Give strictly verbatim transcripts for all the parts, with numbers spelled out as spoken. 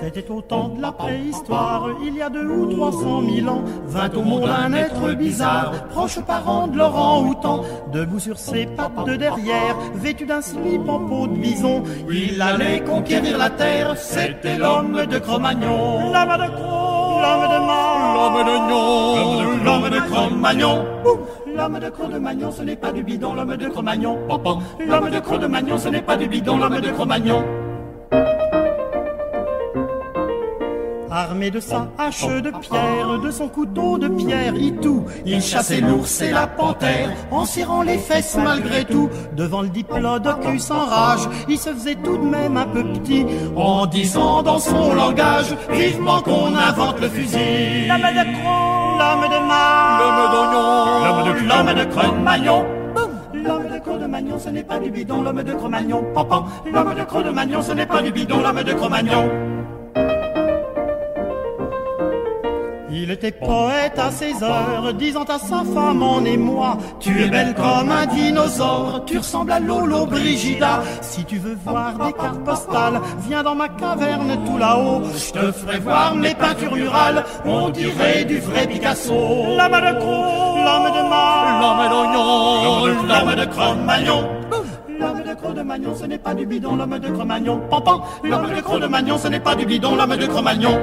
C'était au temps de la préhistoire, il y a deux ou trois cent mille ans, vint au monde un être bizarre, proche parent de l'orang-outan, debout sur ses pattes de derrière, vêtu d'un slip en peau de bison, il allait conquérir la terre, c'était l'homme de Cro-Magnon. L'homme de Cro, l'homme de Man, l'homme de Gnon, l'homme de Cro-Magnon. L'homme de Cro-Magnon, ce n'est pas du bidon, l'homme de Cro-Magnon. L'homme de Cro-Magnon, ce n'est pas du bidon, l'homme de Cro-Magnon. Armé de sa hache de pierre, de son couteau de pierre, Itou, il chassait l'ours et la panthère, en serrant les fesses malgré tout. Devant le diplodocus en rage, il se faisait tout de même un peu petit, en disant dans son langage, vivement qu'on invente le fusil. L'homme de Cro, l'homme de Man, l'homme d'Oignon, l'homme de Cro-Magnon. L'homme de Cro-Magnon, ce n'est pas du bidon, l'homme de Cro-Magnon. L'homme de Cro-Magnon, ce n'est pas du bidon, l'homme de Cro-Magnon. Il était poète à ses heures, disant à sa femme en émoi, tu es belle comme un dinosaure, tu ressembles à Lolo Brigida. Si tu veux voir des cartes postales, viens dans ma caverne tout là-haut, je te ferai voir mes peintures murales, on dirait du vrai Picasso. L'homme de Cro, l'homme de Man, l'homme d'Oignon, l'homme de Cro-Magnon. L'homme de Cro-Magnon, ce n'est pas du bidon, l'homme de Cro-Magnon. Pampan, l'homme de Cro-Magnon, ce n'est pas du bidon, l'homme de Cro-Magnon.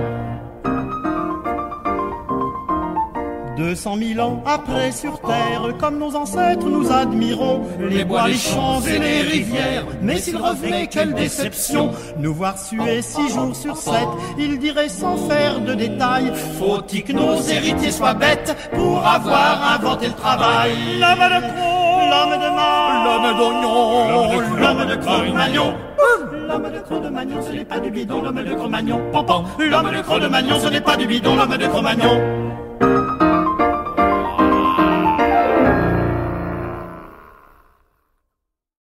Deux cent mille ans après sur terre, comme nos ancêtres nous admirons les bois, les champs et les rivières. Mais s'il revenait, quelle déception, nous voir suer six jours sur sept, il dirait sans faire de détails, faut-il que nos héritiers soient bêtes pour avoir inventé le travail. L'homme de Cro, l'homme de Man, l'homme d'Oignon, l'homme de Cro-Magnon. L'homme de Cro-Magnon, ce n'est pas du bidon, l'homme de Cro-Magnon. L'homme de Cro-Magnon, ce n'est pas du bidon, l'homme de Cro-Magnon.